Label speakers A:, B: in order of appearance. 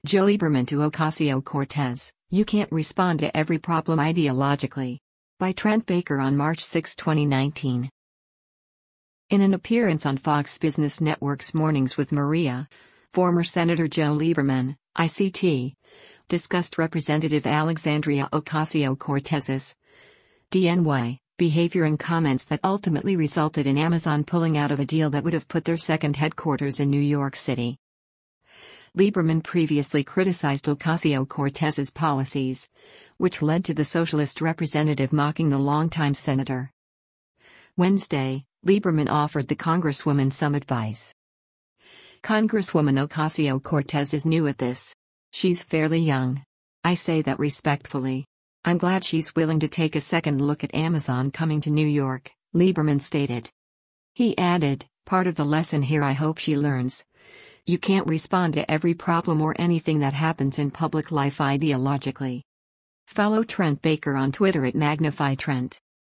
A: Joe Lieberman to Ocasio-Cortez, "You can't respond to every problem ideologically." By Trent Baker on March 6, 2019. In an appearance on Fox Business Network's Mornings with Maria, former Senator Joe Lieberman, ICT, discussed Representative Alexandria Ocasio-Cortez's DNY behavior and comments that ultimately resulted in Amazon pulling out of a deal that would have put their second headquarters in New York City. Lieberman previously criticized Ocasio-Cortez's policies, which led to the socialist representative mocking the longtime senator. Wednesday, Lieberman offered the Congresswoman some advice. "Congresswoman Ocasio-Cortez is new at this. She's fairly young. I say that respectfully. I'm glad she's willing to take a second look at Amazon coming to New York," Lieberman stated. He added, "Part of the lesson here I hope she learns. You can't respond to every problem or anything that happens in public life ideologically." Follow Trent Baker on Twitter at MagnifyTrent.